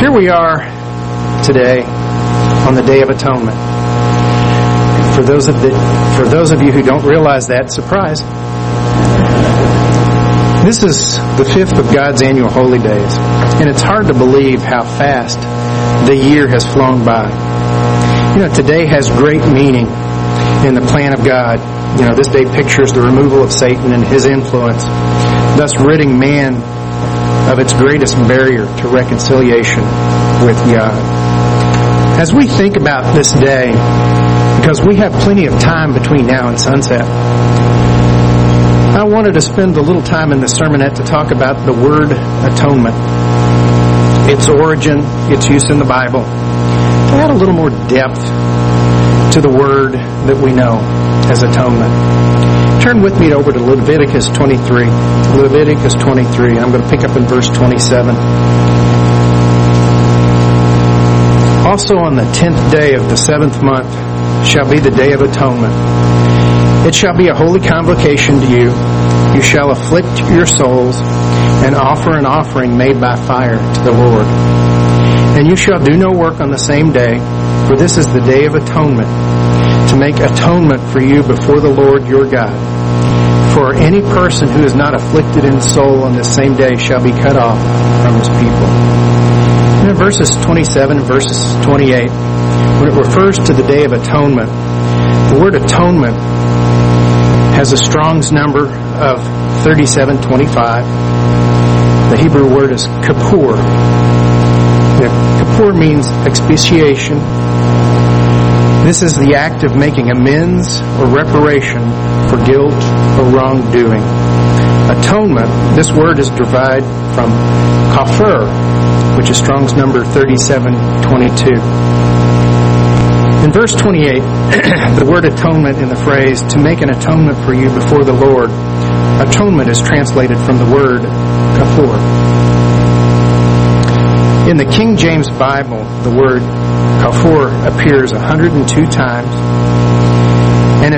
Here we are today on the Day of Atonement. For those of you who don't realize that, surprise. This is the fifth of God's annual holy days, and it's hard to believe how fast the year has flown by. Today has great meaning in the plan of God. This day pictures the removal of Satan and his influence, thus ridding man of its greatest barrier to reconciliation with God. As we think about this day, because we have plenty of time between now and sunset, I wanted to spend a little time in the sermonette to talk about the word atonement, its origin, its use in the Bible, to add a little more depth to the word that we know as atonement. Turn with me over to Leviticus 23. Leviticus 23. I'm going to pick up in verse 27. Also on the 10th day of the 7th month shall be the Day of Atonement. It shall be a holy convocation to you. You shall afflict your souls and offer an offering made by fire to the Lord. And you shall do no work on the same day, for this is the Day of Atonement, to make atonement for you before the Lord your God. For any person who is not afflicted in soul on this same day shall be cut off from his people. And in verses 27 and verses 28, when it refers to the Day of Atonement, the word atonement has a Strong's number of 3725. The Hebrew word is kippur. Kippur means expiation. This is the act of making amends or reparation for guilt or wrongdoing. Atonement, this word is derived from kafir, which is Strong's number 3722. In verse 28, the word atonement in the phrase, to make an atonement for you before the Lord, atonement is translated from the word kafur. In the King James Bible, the word kafur appears 102 times, and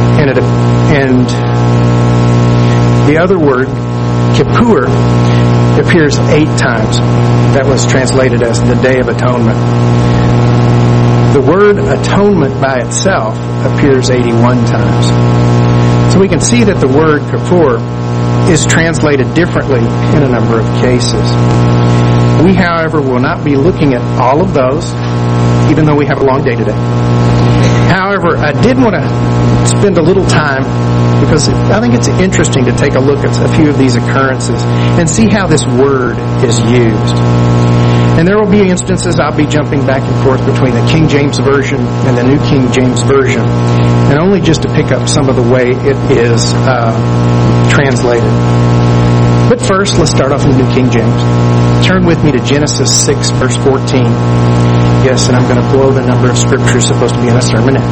the other word, kippur, appears 8 times. That was translated as the Day of Atonement. The word atonement by itself appears 81 times. So we can see that the word kafur is translated differently in a number of cases. We, however, will not be looking at all of those, even though we have a long day today. However, I did want to spend a little time, because I think it's interesting to take a look at a few of these occurrences and see how this word is used. And there will be instances I'll be jumping back and forth between the King James Version and the New King James Version, and only just to pick up some of the way it is translated. But first, let's start off in the New King James. Turn with me to Genesis 6, verse 14. Yes, and I'm going to blow the number of scriptures supposed to be in a sermonette.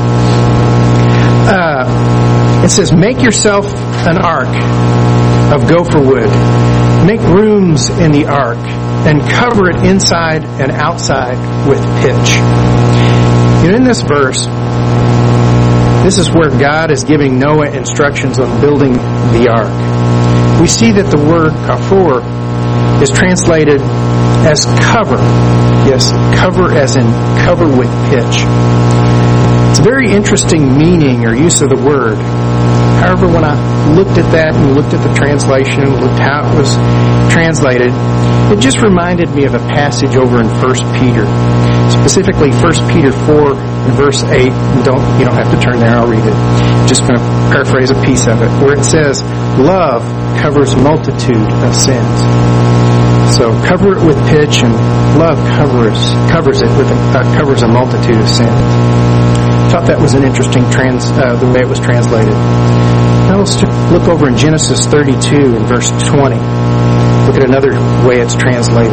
It says, make yourself an ark of gopher wood. Make rooms in the ark and cover it inside and outside with pitch. In this verse, this is where God is giving Noah instructions on building the ark. We see that the word kafur is translated as cover. Yes, cover as in cover with pitch. It's a very interesting meaning or use of the word. However, when I looked at that and looked at the translation and looked how it was translated, it just reminded me of a passage over in 1 Peter. Specifically 1 Peter 4 and verse 8. You don't have to turn there, I'll read it. I'm just going to paraphrase a piece of it, where it says, love covers multitude of sins. So cover it with pitch, and love covers a multitude of sins. I thought that was an interesting the way it was translated. Now let's look over in Genesis 32 and verse 20. Look at another way it's translated.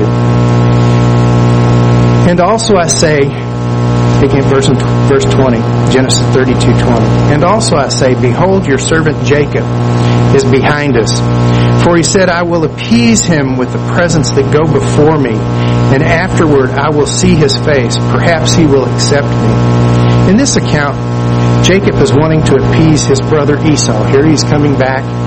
And also I say, taking verse 20, Genesis 32:20. And also I say, behold, your servant Jacob is behind us. For he said, I will appease him with the presents that go before me, and afterward I will see his face. Perhaps he will accept me. In this account, Jacob is wanting to appease his brother Esau. Here he's coming back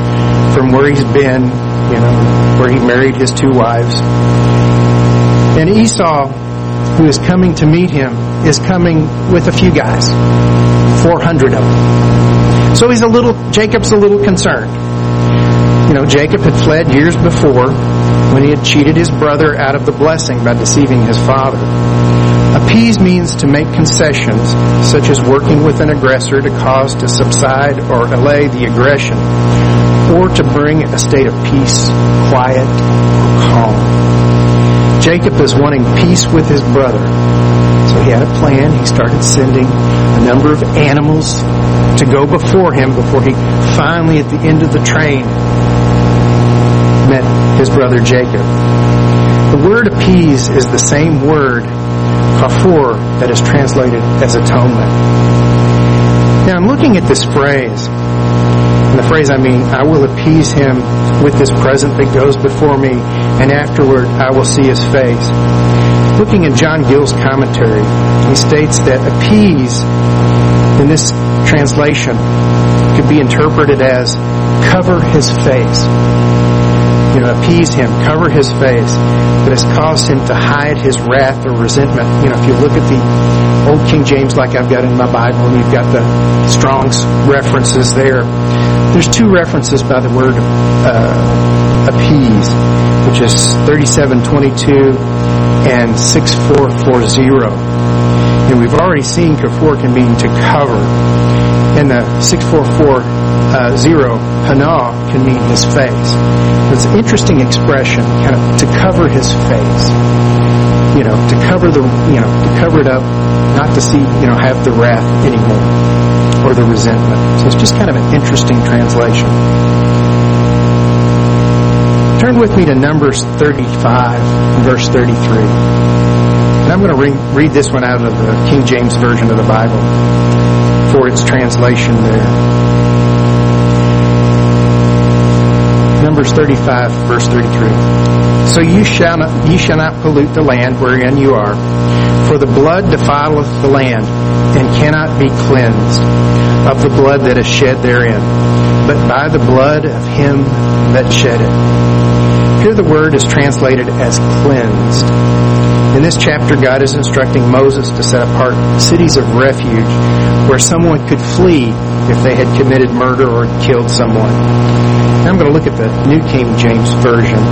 from where he's been, where he married his 2 wives. And Esau, who is coming to meet him, is coming with a few guys, 400 of them. So Jacob's a little concerned. Jacob had fled years before when he had cheated his brother out of the blessing by deceiving his father. Appease means to make concessions, such as working with an aggressor to cause to subside or allay the aggression, or to bring a state of peace, quiet, or calm. Jacob is wanting peace with his brother. So he had a plan. He started sending a number of animals to go before him before he finally, at the end of the train, met his brother Jacob. The word appease is the same word, kafur, that is translated as atonement. Now I'm looking at this phrase. And the phrase, I will appease him with this present that goes before me, and afterward I will see his face. Looking at John Gill's commentary, he states that appease in this translation could be interpreted as cover his face. Appease him, cover his face, that has caused him to hide his wrath or resentment. If you look at the Old King James like I've got in my Bible, and you've got the Strong's references there, there's 2 references by the word appease, which is 37:22 and 6440. And we've already seen kafur can mean to cover. And the 6440, hana, can mean his face. It's an interesting expression, kind of to cover his face. To cover to cover it up, not to see, have the wrath anymore or the resentment. So it's just kind of an interesting translation. Turn with me to Numbers 35, verse 33. And I'm going to read this one out of the King James Version of the Bible for its translation there. Numbers 35, verse 33. So you shall not pollute the land wherein you are, for the blood defileth the land, and cannot be cleansed of the blood that is shed therein, but by the blood of him that shed it. Here the word is translated as cleansed. In this chapter, God is instructing Moses to set apart cities of refuge where someone could flee if they had committed murder or killed someone. Now I'm going to look at the New King James Version.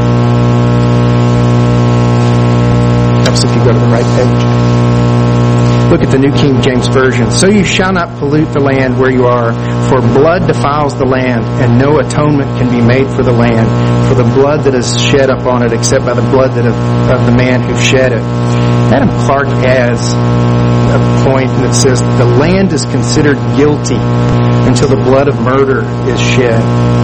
Helps if you go to the right page. Look at the New King James Version. So you shall not pollute the land where you are, for blood defiles the land, and no atonement can be made for the land, for the blood that is shed upon it, except by the blood of the man who shed it. Adam Clark adds a point that says the land is considered guilty until the blood of murder is shed.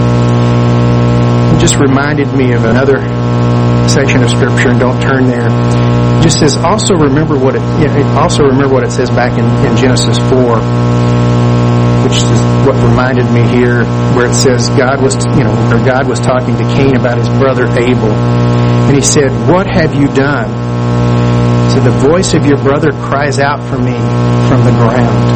It just reminded me of another section of Scripture, and don't turn there. It just says, also remember what it says back in Genesis 4, which is what reminded me here, where it says God was talking to Cain about his brother Abel, and he said, "What have you done?" So the voice of your brother cries out for me from the ground.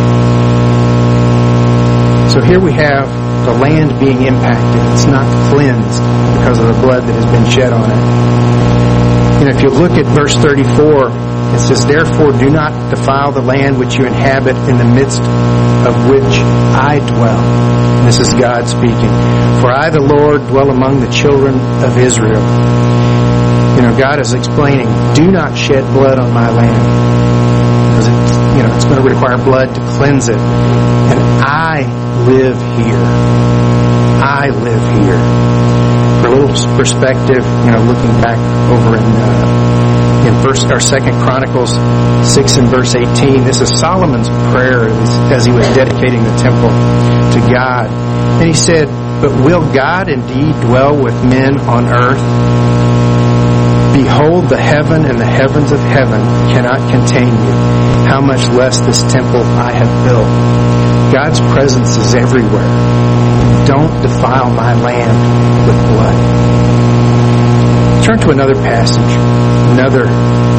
So here we have the land being impacted. It's not cleansed because of the blood that has been shed on it. If you look at verse 34, it says, "Therefore do not defile the land which you inhabit, in the midst of which I dwell." And this is God speaking. "For I, the Lord, dwell among the children of Israel." God is explaining, do not shed blood on my land, because it's going to require blood to cleanse it. And I live here. I live here. For a little perspective, looking back over in 2 Chronicles 6 and verse 18, this is Solomon's prayer as he was dedicating the temple to God. And he said, "But will God indeed dwell with men on earth? Behold, the heaven and the heavens of heaven cannot contain you. How much less this temple I have built." God's presence is everywhere. Don't defile my land with blood. Turn to another passage, another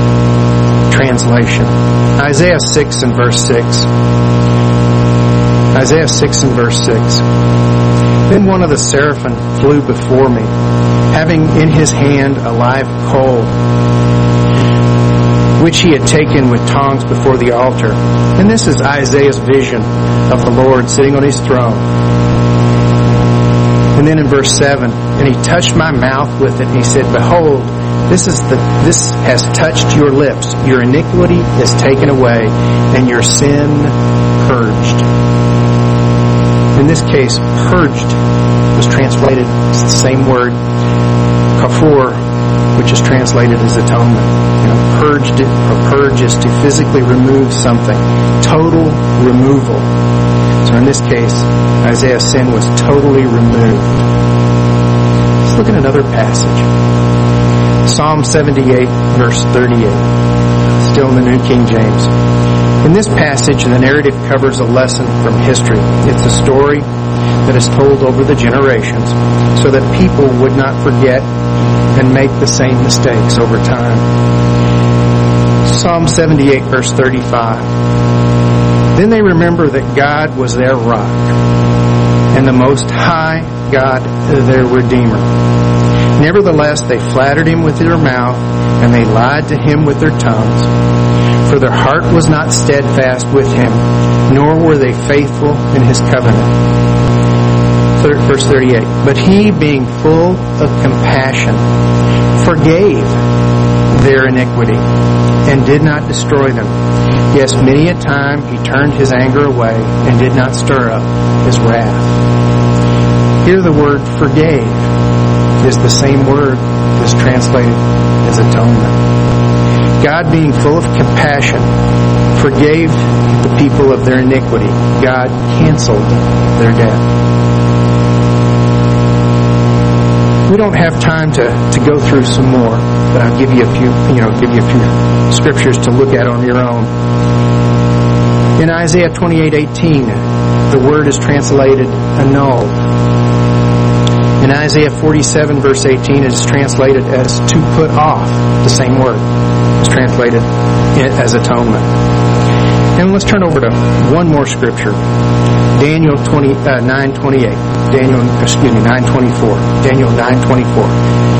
translation. Isaiah 6 and verse 6. Isaiah 6 and verse 6. Then one of the seraphim flew before me, having in his hand a live coal, which he had taken with tongs before the altar. And this is Isaiah's vision of the Lord sitting on his throne. And then in verse 7, and he touched my mouth with it, and he said, Behold, this has touched your lips. Your iniquity is taken away, and your sin purged. In this case, purged was translated as the same word, kafur, which is translated as atonement. Purged or purge is to physically remove something. Total removal. So in this case, Isaiah's sin was totally removed. Let's look at another passage. Psalm 78, verse 38. Still in the New King James. In this passage, the narrative covers a lesson from history. It's a story that is told over the generations so that people would not forget and make the same mistakes over time. Psalm 78, verse 35. Then they remember that God was their rock, and the Most High God their Redeemer. Nevertheless, they flattered him with their mouth, and they lied to him with their tongues. For their heart was not steadfast with him, nor were they faithful in his covenant. Verse 38. But he, being full of compassion, forgave their iniquity, and did not destroy them. Yes, many a time he turned his anger away, and did not stir up his wrath. Here the word forgave is the same word that's translated as atonement. God, being full of compassion, forgave the people of their iniquity. God canceled their debt. We don't have time to go through some more, but I'll give you a few scriptures to look at on your own. In Isaiah 28:18, the word is translated annulled. In Isaiah 47, verse 18, it is translated as to put off. The same word is translated as atonement. And let's turn over to one more scripture. Daniel 9:28. 9:24. Daniel 9:24.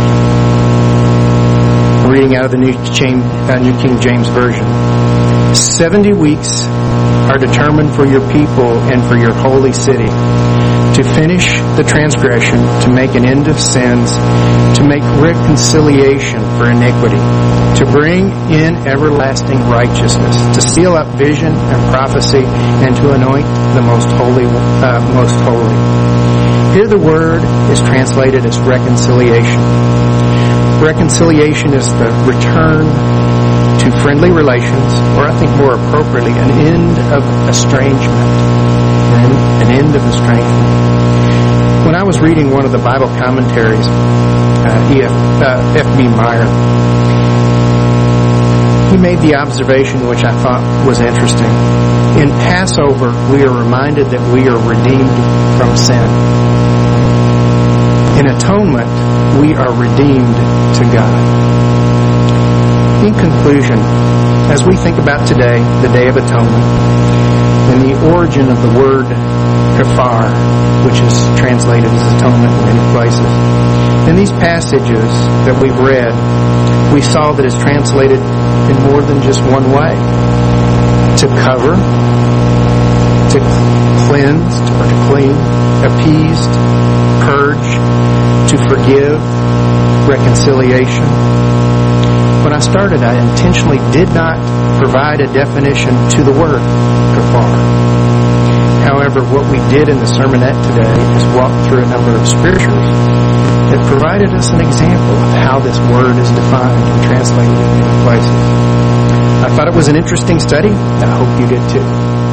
Reading out of the New King James Version. 70 weeks are determined for your people and for your holy city, to finish the transgression, to make an end of sins, to make reconciliation for iniquity, to bring in everlasting righteousness, to seal up vision and prophecy, and to anoint the most holy. Here the word is translated as reconciliation. Reconciliation is the return to friendly relations, or I think more appropriately, an end of estrangement. An end of estrangement. When I was reading one of the Bible commentaries, F.B. Meyer, he made the observation which I thought was interesting. In Passover, we are reminded that we are redeemed from sin. In atonement, we are redeemed to God. In conclusion, as we think about today, the Day of Atonement, and the origin of the word kafar, which is translated as atonement in many places, in these passages that we've read, we saw that it's translated in more than just one way. To cover, to cleansed or to clean, appeased, purge, to forgive, reconciliation. When I started, I intentionally did not provide a definition to the word kafar. However, what we did in the sermonette today is walk through a number of scriptures that provided us an example of how this word is defined and translated in many places. I thought it was an interesting study, and I hope you did too.